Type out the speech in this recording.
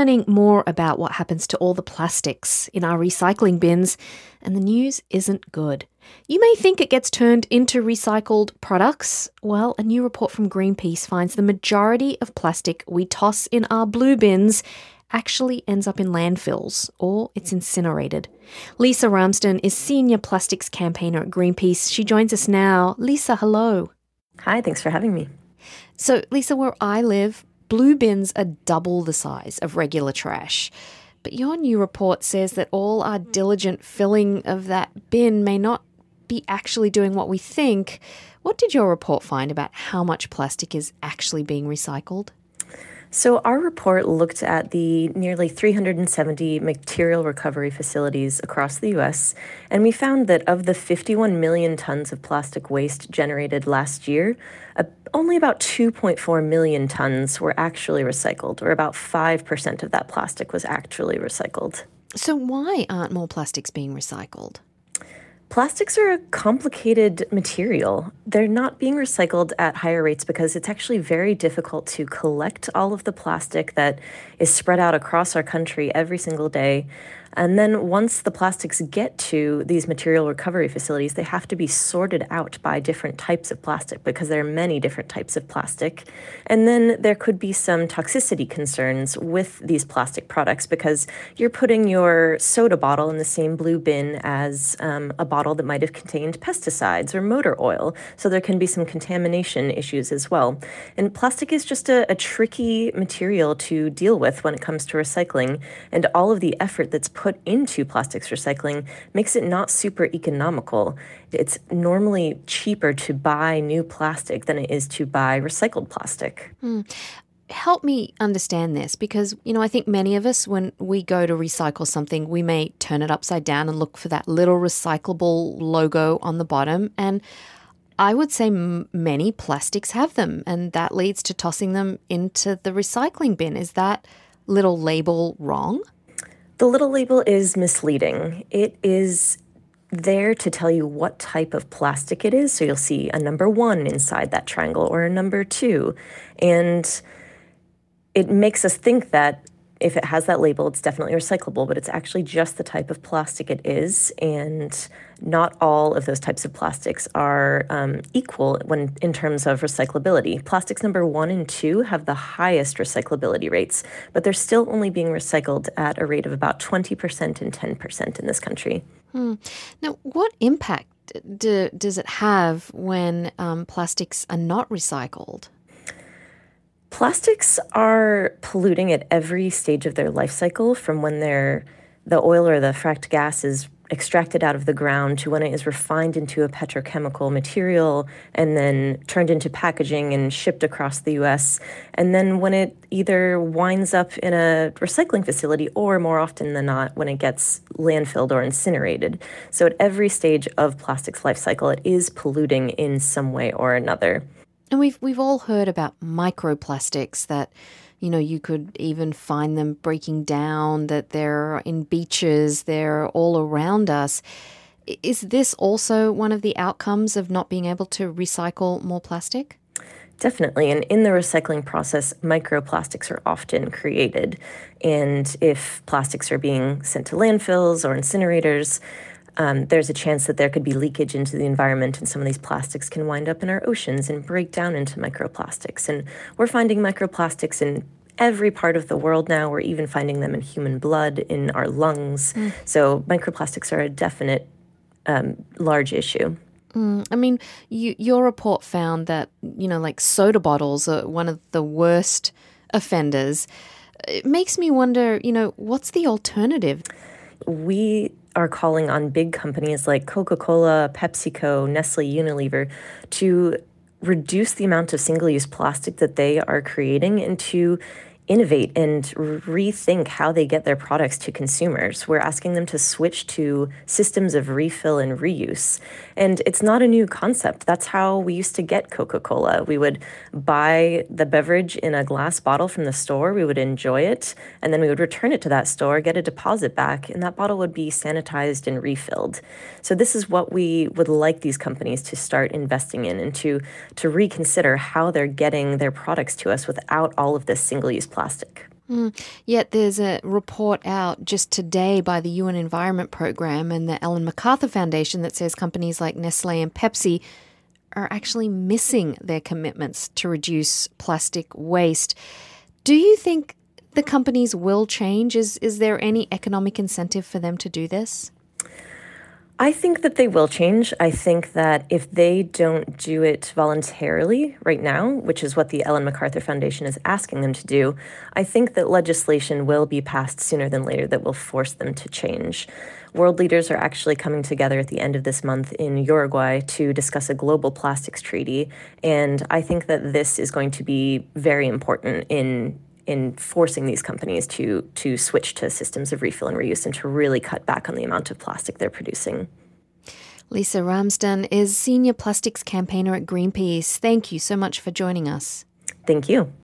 learning more about what happens to all the plastics in our recycling bins, and the news isn't good. You may think it gets turned into recycled products. Well, a new report from Greenpeace finds the majority of plastic we toss in our blue bins actually ends up in landfills or it's incinerated. Lisa Ramsden is Senior Plastics Campaigner at Greenpeace. She joins us now. Lisa, hello. Hi, thanks for having me. So, Lisa, where I live, blue bins are double the size of regular trash. But your new report says that all our diligent filling of that bin may not be actually doing what we think. What did your report find about how much plastic is actually being recycled? So our report looked at the nearly 370 material recovery facilities across the U.S., and we found that of the 51 million tons of plastic waste generated last year, only about 2.4 million tons were actually recycled, or about 5% of that plastic was actually recycled. So why aren't more plastics being recycled? Plastics are a complicated material. They're not being recycled at higher rates because it's actually very difficult to collect all of the plastic that is spread out across our country every single day. And then once the plastics get to these material recovery facilities, they have to be sorted out by different types of plastic because there are many different types of plastic. And then there could be some toxicity concerns with these plastic products because you're putting your soda bottle in the same blue bin as a bottle that might have contained pesticides or motor oil. So there can be some contamination issues as well. And plastic is just a tricky material to deal with when it comes to recycling. And all of the effort that's put into plastics recycling makes it not super economical. It's normally cheaper to buy new plastic than it is to buy recycled plastic. Help me understand this because, I think many of us, when we go to recycle something, we may turn it upside down and look for that little recyclable logo on the bottom. And I would say many plastics have them, and that leads to tossing them into the recycling bin. Is that little label wrong? The little label is misleading. It is there to tell you what type of plastic it is. So you'll see a number 1 inside that triangle or a number 2. And it makes us think that if it has that label, it's definitely recyclable, but it's actually just the type of plastic it is. And not all of those types of plastics are equal in terms of recyclability. Plastics number 1 and 2 have the highest recyclability rates, but they're still only being recycled at a rate of about 20% and 10% in this country. Now, what impact does it have when plastics are not recycled? Plastics are polluting at every stage of their life cycle, from when the oil or the fracked gas is extracted out of the ground to when it is refined into a petrochemical material and then turned into packaging and shipped across the U.S. And then when it either winds up in a recycling facility or, more often than not, when it gets landfilled or incinerated. So at every stage of plastic's life cycle, it is polluting in some way or another. And we've all heard about microplastics that, you could even find them breaking down, that they're in beaches, they're all around us. Is this also one of the outcomes of not being able to recycle more plastic? Definitely. And in the recycling process, microplastics are often created. And if plastics are being sent to landfills or incinerators, there's a chance that there could be leakage into the environment, and some of these plastics can wind up in our oceans and break down into microplastics. And we're finding microplastics in every part of the world now. We're even finding them in human blood, in our lungs. So microplastics are a definite large issue. Your report found that, like soda bottles are one of the worst offenders. It makes me wonder, what's the alternative? We are calling on big companies like Coca-Cola, PepsiCo, Nestle, Unilever to reduce the amount of single-use plastic that they are creating and to innovate and rethink how they get their products to consumers. We're asking them to switch to systems of refill and reuse. And it's not a new concept. That's how we used to get Coca-Cola. We would buy the beverage in a glass bottle from the store, we would enjoy it, and then we would return it to that store, get a deposit back, and that bottle would be sanitized and refilled. So this is what we would like these companies to start investing in, and to reconsider how they're getting their products to us without all of this single-use plastic. Yet there's a report out just today by the UN Environment Programme and the Ellen MacArthur Foundation that says companies like Nestle and Pepsi are actually missing their commitments to reduce plastic waste. Do you think the companies will change? Is there any economic incentive for them to do this? I think that they will change. I think that if they don't do it voluntarily right now, which is what the Ellen MacArthur Foundation is asking them to do, I think that legislation will be passed sooner than later that will force them to change. World leaders are actually coming together at the end of this month in Uruguay to discuss a global plastics treaty. And I think that this is going to be very important in forcing these companies to switch to systems of refill and reuse and to really cut back on the amount of plastic they're producing. Lisa Ramsden is Senior Plastics Campaigner at Greenpeace. Thank you so much for joining us. Thank you.